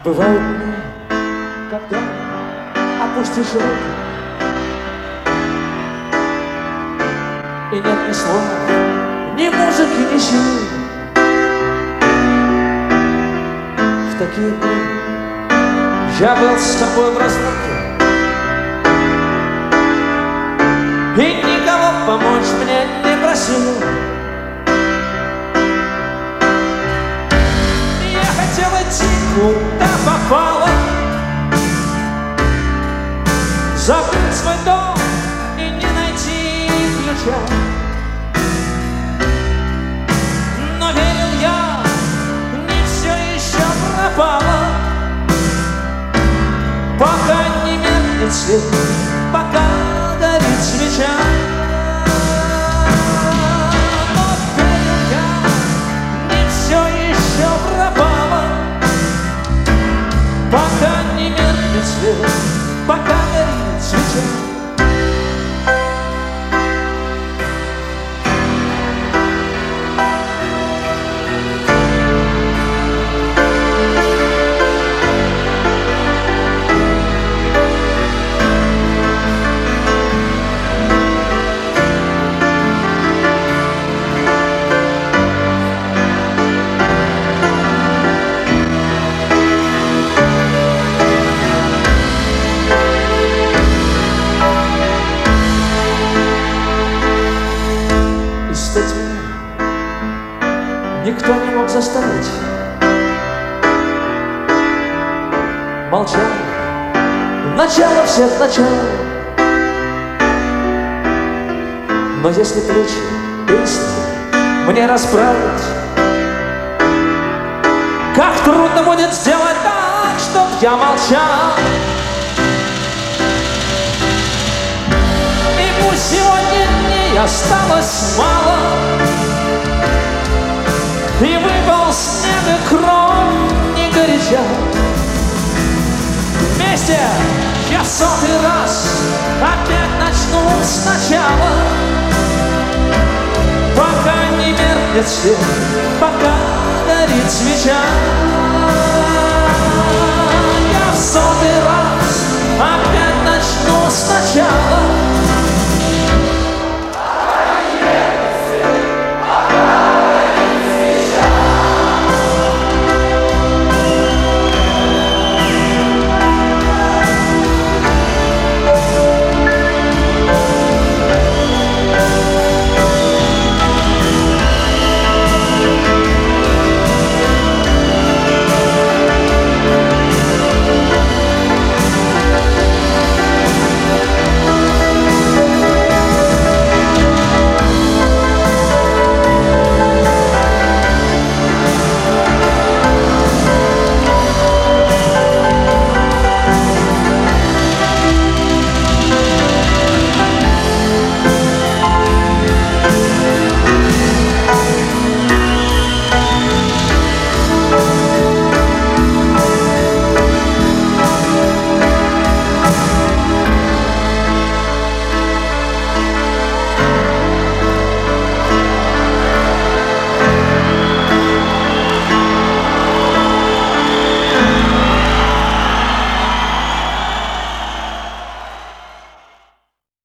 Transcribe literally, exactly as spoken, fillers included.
Бывают дни, когда опустишь руки, и нет ни слов, ни музыки, ни силы. В такие дни я был с тобой в разлуке, и никого помочь мне не просил. Я хотел идти куда попало, закрыть свой дом и не найти ключа. Но верил я, не все еще пропало, пока не меркнет свет, пока горит свеча. Но верил я, не все еще пропало, пока не меркнет свет, пока горит свеча. Никто не мог заставить. Молчал, начало всех начал. Но если плечи песни мне расправить, как трудно будет сделать так, чтоб я молчал. И пусть сегодня дней осталось мало, и выпал снег и кровь не горяча. Вместе я в сотый раз опять начну сначала, пока не меркнет свет, пока горит свеча. Я в сотый